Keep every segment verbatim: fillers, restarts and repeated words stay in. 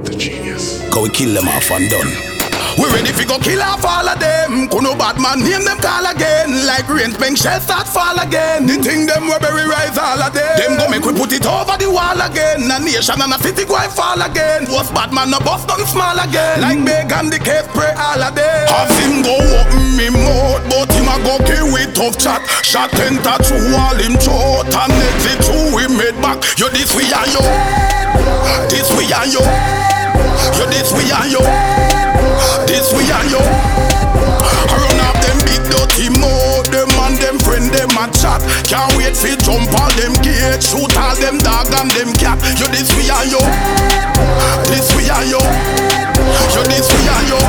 The genius. Go we kill them off and done. We ready fi go kill off all of them. Kuno bad man name them call again. Like rain spank shell start fall again. The thing them we bury rise all of them. Them go make we put it over the wall again. A nation and a city go and fall again. Was bad man no bust nothing small again. Like big and the case pray all of them. Have him go open me mouth, but him a go kill with tough chat. Shot enter through all him throat and exit through we made back. Yo this we are yo. This we are yo. Yo this we are yo. This we are yo. I run up them big dirty mouth. Them and them friend them a chat. Can't wait fi jump all them gates. Shoot all them dog and them cat. Yo this we are yo. This we are yo. Yo this we are yo.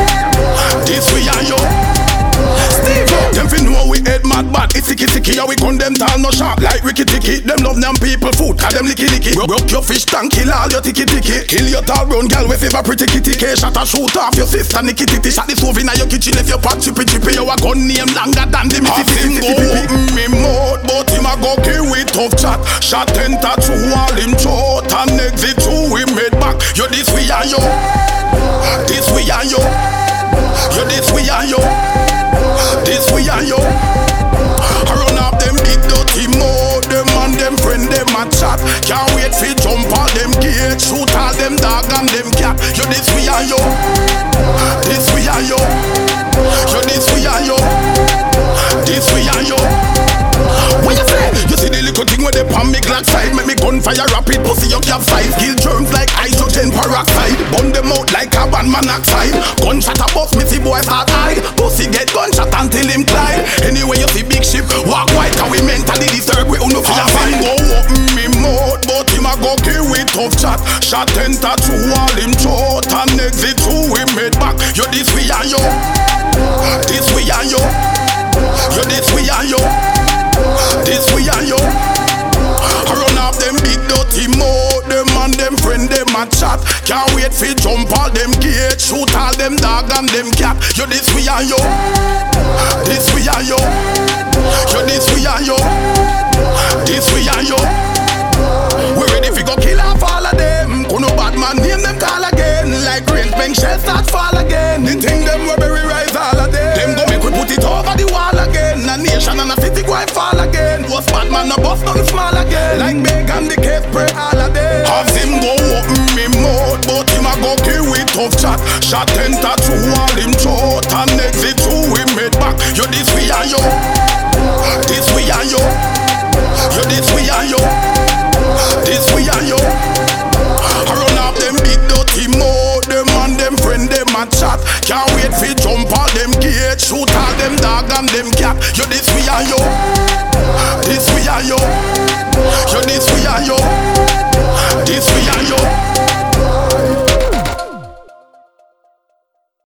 This we are yo. Steve up. Them fi know we head mad bad. It's sicky sicky. How we gun them tall no sharp. Like Ricky Ticky. Them love them people food. Cause them licky licky. Broke your fish tank. Kill all your ticky ticky. Kill your tall brown girl with favor pretty kitty K. Shot a shoot off your sister Nicky Titty. Shot the stove in your kitchen. If your pot chippy chippy. You a gun name longer than the Mississippi. Him go open me mouth. But him a go kill with tough chat. Shot enter through all him throat and exit through we made back. Yo this we are yo. This we are yo. Yo this we are yo. This we are yo. I run up them big dirty mouth. Them and them friend them a chat. Can't wait fi jump all them gates. Shoot all them dog and them cat. Yo this we are yo. This we are yo. Yo this we are yo. This we are yo. What you say? You see the little thing with the palm me Glock side. Make me gunfire rapid pussy your capsize. Kill germs like hydrogen peroxide. Burn them out like carbon monoxide. Gunshot a bust me see boy start hide. Pussy get gunshot until him glide. Anyway you see big ship walk white. Cause we mentally disturb we uno feel fine. Go open me mouth but him a go kill with tough chat. Shot enter through all him throat and exit through we made back. Yo this we are yo. This we are yo. Yo this we are yo. This we are yo. I run off them big dirty mouth. Them and them friend them a chat. Can't wait fi jump all them gates. Shoot all them dog and them cat. Yo this we are yo. This we are yo. Yo this we are yo. This we are yo. We ready fi go kill off all of them. Kuno bad man name them call again. Like rain spank shell start fall again. The thing them we bury rise all of them. Them go make we put it over the wall again. A nation and a city go and fall again. Was bad man no bust nothing small again. Like big and the case pray all of them. Have him go open me mouth, but him a go kill with tough chat. Shot enter through all him throat and exit through we made back. Yo this we are yo. This we are yo. Yo this we are yo. This we are yo. I run up them big dirty mouth. Them and them friend them a chat. Can't wait fi jump all them gates. Shoot all them dog and them cat. Yo this we are yo. This we are yo. Yo this we are yo.